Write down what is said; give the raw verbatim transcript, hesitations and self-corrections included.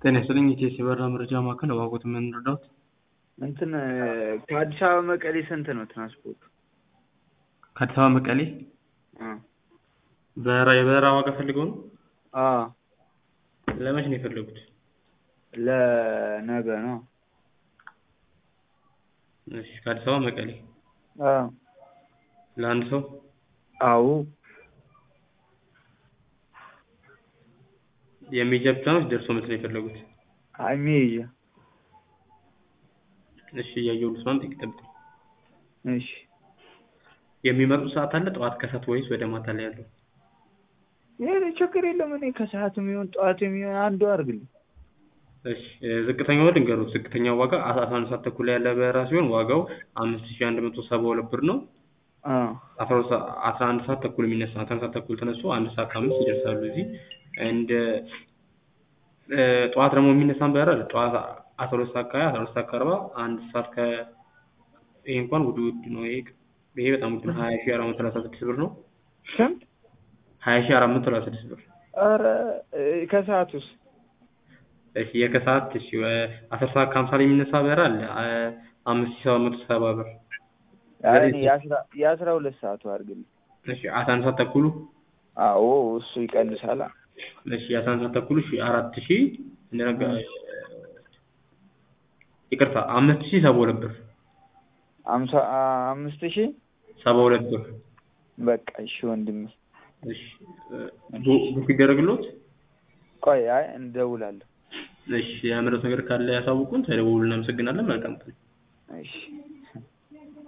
ጤና ይስጥልኝ የኢቲኤስ የበረራ መረጃ ማዕከል እባክዎት ምን ልርዳዎት? እንትን ከአዲስ አበባ መቀሌ ስንት ነው ትራንስፖርት? ከአዲስ አበባ መቀሌ አ በረራ የበረራ ዋጋ ፈልገው ነው? አ ለመቼ ነው የፈለጉት? ለነገ ነው። እሺ ከአዲስ አበባ መቀሌ አ ለአንድ ሰው? አዎ። የሜጃ ብቻ ነው ደርሶ መልስ ነው የፈለጉት? አይ ሜጃ። እሺ እያየሁልዎት ነው አንዴ ይጠብቁኝ። እሺ የሚመርጡት ሰዓት አለ ጠዋት ከሰዓት ወይስ ወደ ማታ ላይ ያለው? የኔ ችግር የለም እኔ ከሰዓትም ይሁን ጠዋትም ይሁን አንዱ አድርግልኝ። እሺ ዝቅተኛውን ልንገርዎት ዝቅተኛው ዋጋ አስራ አንድ ሰዓት ተኩል ላይ ያለ በረራ ሲሆን ዋጋው አምስት ሺህ አንድ መቶ ሰባ ሁለት ብር ነው። አ አስራ አንድ ሰዓት ተኩል የሚነሳ አስራ አንድ ሰዓት ተኩል ተነስቶ አንድ ሰዓት ከአምስት ይደርሳሉ እዚህ እንደ ጠዋት ደግሞ የሚነሳም በረራ አለ ጠዋት አስራ ሁለት ሰዓት ከሃያ አስራ ሁለት ሰዓት ከአርባ አንድ ሰዓት ከ ይሄ እንኳን ውድ ውድ ነው ይሄ ይሄ በጣም ውድ ነው ሀያ ሺህ አራት መቶ ሰላሳ ስድስት ብር ነው። ስንት? ሀያ ሺህ አራት መቶ ሰላሳ ስድስት ብር። ኧረ ከሰዓቱስ? እሺ የከሰዓት እሺ አስር ሰዓት ከሃምሳ ላይ የሚነሳ በረራ አለ አምስት ሺህ ሰባት መቶ ሰባ ብር። አይ እኔ የአስራ የአስራ ሁለት ሰዓቱ አድርግልኝ። እሺ አስራ አንድ ሰዓት ተኩሉ? አዎ እሱ ይቀንሳል። እሺ የአስራ አንድ ሰዓት ተኩሉ እሺ አራት ሺህ እንደነገ ይቅርታ አምስት ሺህ ሰባ ሁለት ብር። አምሳ አምስት ሺህ ሰባ ሁለት ብር። በቃ እሺ ወንድሜ። እሺ ቡክ ይደረግልዎት? ቆይ አይ እንደውላለን። እሺ ያመረጡት ነገር ካለ ያሳውቁን። ተደውሉልን። እናመሰግናለን። መልካም ቀን። እሺ